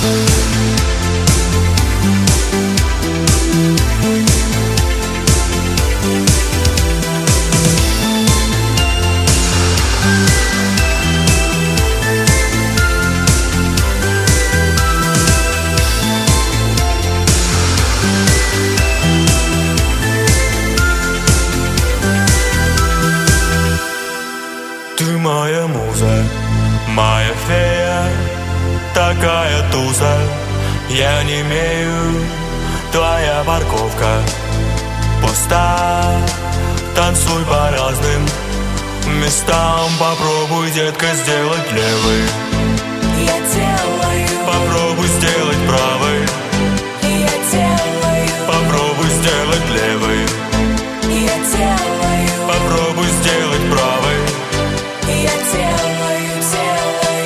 Ты моя муза, моя фея, такая туза, я не имею. Твоя парковка пуста, танцуй по разным местам. Попробуй, детка, сделать левый, Я делаю, попробуй сделать правый, я делаю, попробуй сделать левый, я делаю, попробуй сделать правый. я делаю, делаю.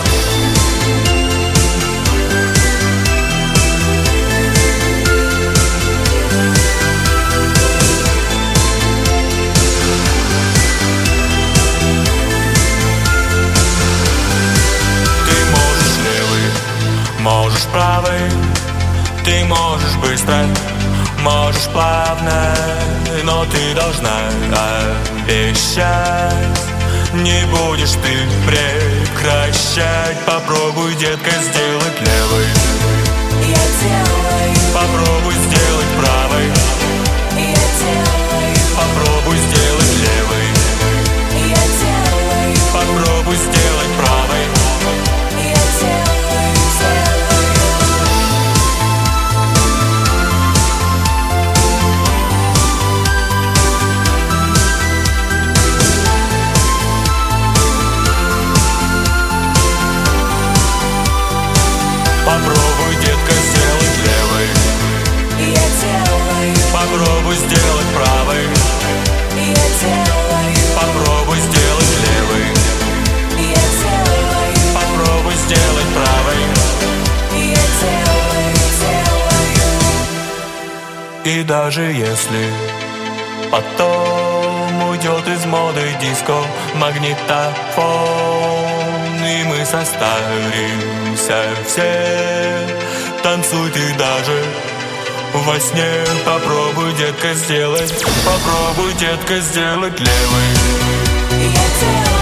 Ты можешь левый, можешь правый, ты можешь быстро, можешь плавно, но ты должна обещать, не будешь ты прекращать. Попробуй, детка, сделать левый, Я делаю, попробуй сделать правый, я делаю, попробуй сделать левый, я делаю, попробуй сделать правый. я делаю, делаю. Попробуй, детка, сделать левый, Я делаю, попробуй сделать правый, я делаю, попробуй сделать левый, я делаю, попробуй сделать правый. я делаю, делаю. И даже если потом уйдет из моды диско магнитофон, и мы состаримся все, танцуй ты даже во сне. Попробуй, детка, сделать, попробуй, детка, сделать левый, Я делаю.